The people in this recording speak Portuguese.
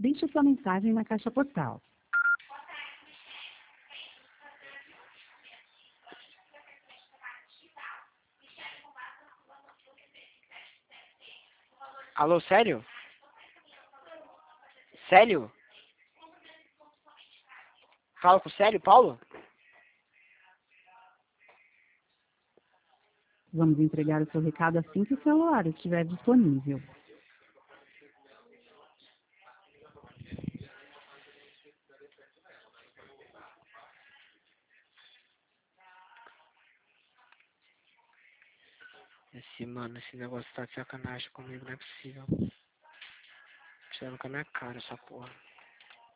Deixe sua mensagem na caixa postal. Alô, sério? Sério? Fala com o Sério, Paulo? Vamos entregar o seu recado assim que o celular estiver disponível. Esse negócio tá de sacanagem comigo, não é possível. Tirando com a minha cara essa porra.